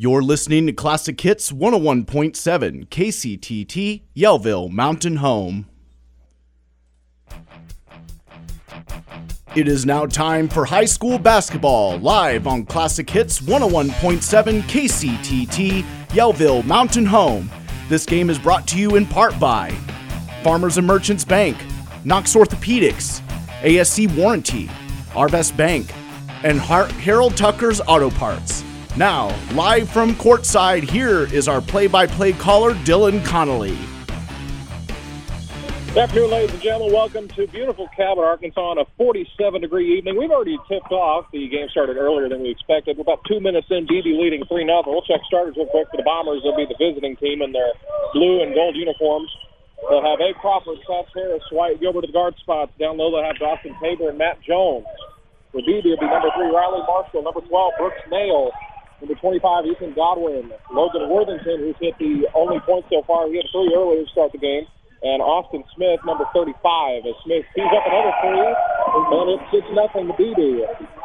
You're listening to Classic Hits 101.7 KCTT, Yellville Mountain Home. It is now time for high school basketball, live on Classic Hits 101.7 KCTT, Yellville Mountain Home. This game is brought to you in part by Farmers and Merchants Bank, Knox Orthopedics, ASC Warranty, Our Best Bank, and Harold Tucker's Auto Parts. Now, live from courtside, here is our play-by-play caller, Dylan Connolly. Good afternoon, ladies and gentlemen. Welcome to beautiful Cabot, Arkansas on a 47-degree evening. We've already tipped off. The game started earlier than we expected. We're about 2 minutes in, BB leading 3-0. We'll check starters real quick for the Bombers. They'll be the visiting team in their blue and gold uniforms. They'll have A. Crawford, Seth Harris, White Gilbert at the guard spots. Down low, they'll have Dawson Tabor and Matt Jones. For BB, it'll be number 3, Riley Marshall. Number 12, Brooks Nail. Number 25, Ethan Godwin. Logan Worthington, who's hit the only point so far. He had 3 earlier to start the game. And Austin Smith, number 35. As Smith tees up another 3, and it's 6-0 to BB.